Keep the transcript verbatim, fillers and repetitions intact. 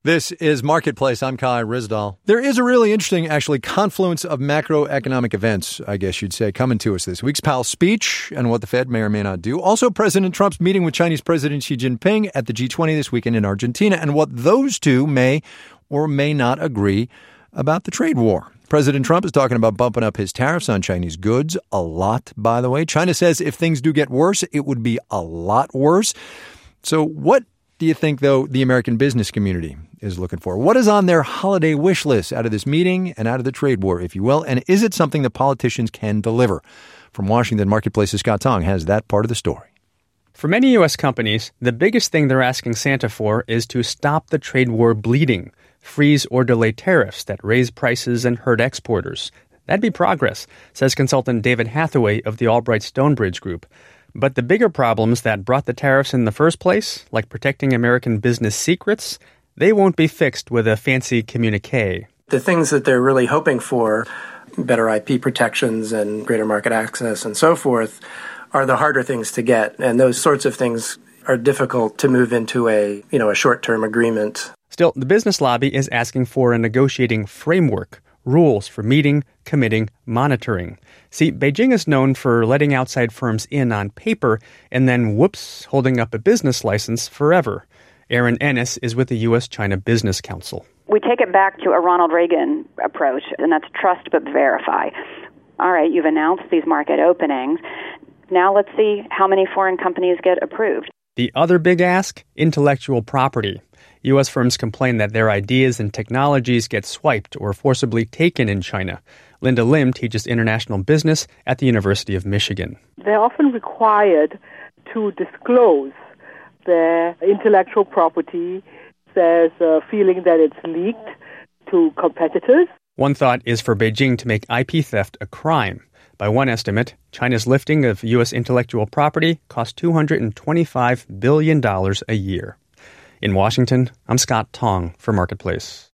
This is Marketplace. I'm Kai Ryssdal. There is a really interesting, actually, confluence of macroeconomic events, I guess you'd say, coming to us this week's Powell's speech and what the Fed may or may not do. Also, President Trump's meeting with Chinese President Xi Jinping at the G twenty this weekend in Argentina and what those two may or may not agree about the trade war. President Trump is talking about bumping up his tariffs on Chinese goods a lot, by the way. China says if things do get worse, it would be a lot worse. So what do you think, though, the American business community is looking for? What is on their holiday wish list out of this meeting and out of the trade war, if you will? And is it something that politicians can deliver? From Washington, Marketplace's Scott Tong has that part of the story. For many U S companies, the biggest thing they're asking Santa for is to stop the trade war bleeding, freeze or delay tariffs that raise prices and hurt exporters. That'd be progress, says consultant David Hathaway of the Albright Stonebridge Group. But the bigger problems that brought the tariffs in the first place, like protecting American business secrets, they won't be fixed with a fancy communique. The things that they're really hoping for, better I P protections and greater market access and so forth, are the harder things to get. And those sorts of things are difficult to move into a, you know, a short-term agreement. Still, the business lobby is asking for a negotiating framework, rules for meeting, committing, monitoring. See, Beijing is known for letting outside firms in on paper and then, whoops, holding up a business license forever. Erin Ennis is with the U S China Business Council. We take it back to a Ronald Reagan approach, and that's trust but verify. All right, you've announced these market openings. Now let's see how many foreign companies get approved. The other big ask, intellectual property. U S firms complain that their ideas and technologies get swiped or forcibly taken in China. Linda Lim teaches international business at the University of Michigan. They're often required to disclose their intellectual property. There's a feeling that it's leaked to competitors. One thought is for Beijing to make I P theft a crime. By one estimate, China's lifting of U S intellectual property costs two hundred twenty-five billion dollars a year. In Washington, I'm Scott Tong for Marketplace.